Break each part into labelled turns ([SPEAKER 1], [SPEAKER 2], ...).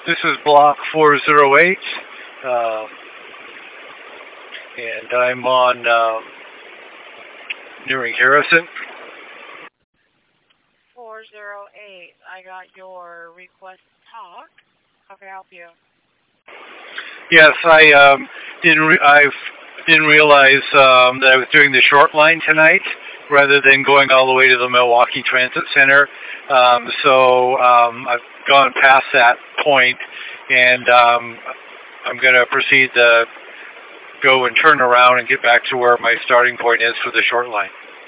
[SPEAKER 1] This is Block 408, and I'm on nearing Harrison.
[SPEAKER 2] 408. I got your request to talk. How can I help you?
[SPEAKER 1] Yes, I didn't realize that I was doing the short line tonight rather than going all the way to the Milwaukee Transit Center. So I've gone past that point, and I'm going to proceed to go and turn around and get back to where my starting point is for the short line.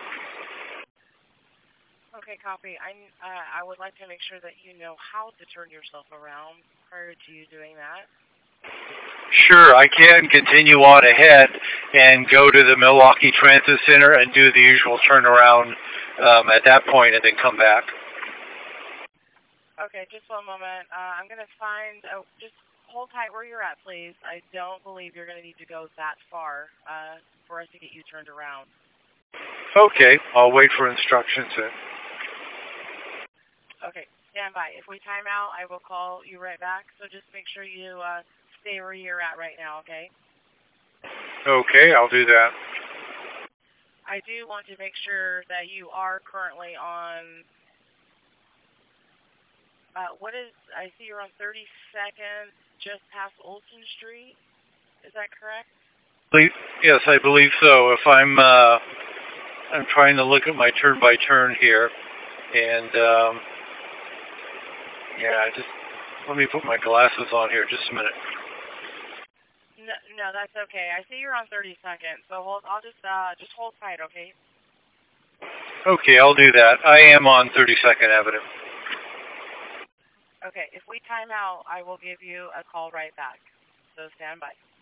[SPEAKER 2] Okay, copy. I would like to make sure that you know how to turn yourself around prior to you doing that.
[SPEAKER 1] Sure, I can continue on ahead and go to the Milwaukee Transit Center and do the usual turnaround at that point and then come back.
[SPEAKER 2] Okay, just one moment. I'm going to find, just hold tight where you're at, please. I don't believe you're going to need to go that far for us to get you turned around.
[SPEAKER 1] Okay, I'll wait for instructions then.
[SPEAKER 2] Okay, stand by. If we time out, I will call you right back, so just make sure you stay where you're at right now, okay?
[SPEAKER 1] Okay, I'll do that.
[SPEAKER 2] I do want to make sure that you are currently on, I see you're on 32nd, just past Olson Street. Is that correct?
[SPEAKER 1] Yes, I believe so. If I'm trying to look at my turn-by-turn here, and just let me put my glasses on here just a minute.
[SPEAKER 2] No, that's okay. I see you're on 32nd, so I'll just hold tight, okay?
[SPEAKER 1] Okay, I'll do that. I am on 32nd Avenue.
[SPEAKER 2] Okay, if we time out, I will give you a call right back. So stand by.